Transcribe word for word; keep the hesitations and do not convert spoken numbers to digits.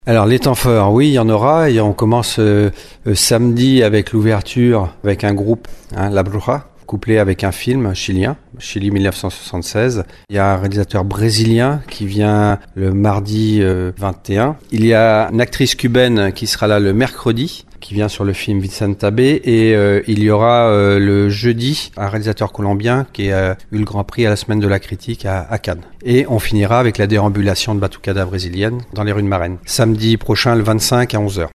Alors les temps forts, oui, il y en aura. Et on commence euh, euh, samedi avec l'ouverture avec un groupe, hein, La Bruja, couplé avec un film chilien, Chili dix-neuf cent soixante-seize. Il y a un réalisateur brésilien qui vient le mardi euh, vingt et un. Il y a une actrice cubaine qui sera là le mercredi, qui vient sur le film Vicenta B. Et euh, il y aura euh, le jeudi un réalisateur colombien qui a eu le Grand Prix à la Semaine de la Critique à, à Cannes. Et on finira avec la déambulation de Batucada brésilienne dans les rues de Marraine. Samedi prochain, le vingt-cinq à onze heures.